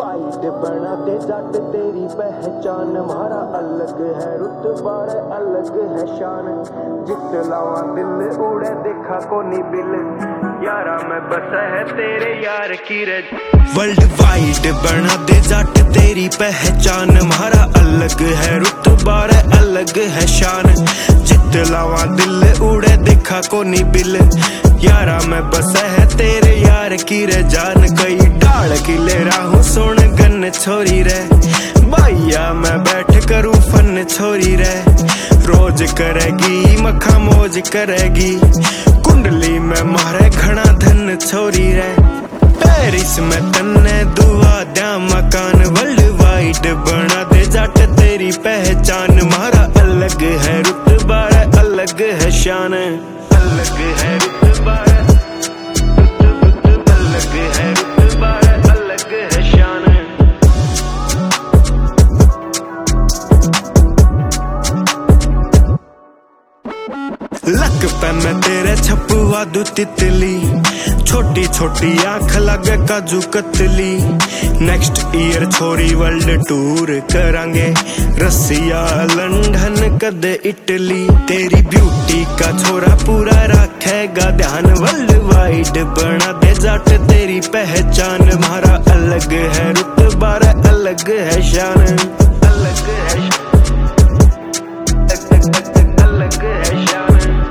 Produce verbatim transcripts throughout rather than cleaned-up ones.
Wide बना दे जट तेरी पहचान, हमारा अलग है रुतबा रे अलग है शान। जित लावा दिल उड़े देखा कोनी बिल, यारा मैं बसा है तेरे यार की रे। वर्ल्ड वाइड बना दे जट तेरी पहचान, हमारा अलग है रुतबा रे अलग है शान। जित लावा दिल उड़े देखा कोनी बिल, यारा मैं बसा है तेरे यार की रे जान। कई डाल की ले रहा हूँ सुन गन छोरी रे, भैया मैं बैठ करूँ फन छोरी रे। रोज करेगी मखा मौज करेगी, कुंडली में मारे घना धन छोरी रे। पेरिस में तन्ने दुआ द्या मकान, वर्ल्ड वाइड बना दे जट तेरी पहचान। हमारा अलग है रुतबा रे अलग है शान, अलग है रुतबा रे अलग है रुतबा रे अलग है शान। लक पे मैं तेरे छपुआ दू तितली, छोटी छोटी आंख लगे काजू कतली। नेक्स्ट ईयर छोरी वर्ल्ड टूर करांगे, रसिया लंदन कदे इटली। तेरी ब्यूटी का छोरा पूरा रखेगा ध्यान, वर्ल्ड वाइड बना दे जट तेरी पहचान। हमारा अलग है रुतबा रे अलग है शान, अलग है अलग है शान।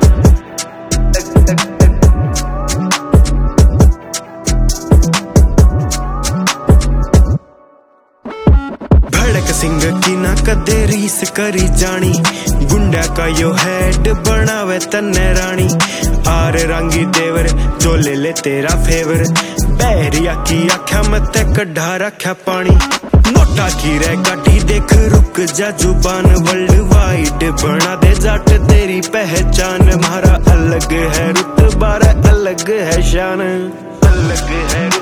भड़क सिंह की ना कदे रीस करी जानी, गुंडा का यो हेड बनावे तन्ने रानी। आर रंगी देवर जो ले ले तेरा फेवर, बहरिया की आख्या मत कढ़ा रख्या पानी। नोटा की रे काटी देख रुक जा जुबान, वर्ल्ड वाइड बना दे जट तेरी पहचान। हमारा अलग है रुतबा रे अलग है शान, अलग है।